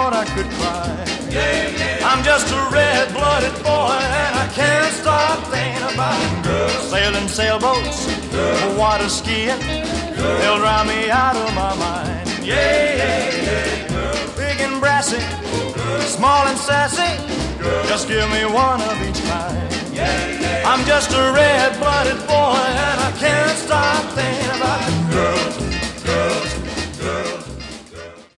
thought I could cry. I'm just a red-blooded boy, and I can't stop thinking about girls sailing sailboats, water skiing. They'll drown me out of my mind. Big and brassy, small and sassy, just give me one of each kind. I'm just a red-blooded boy, and I can't stop thinking about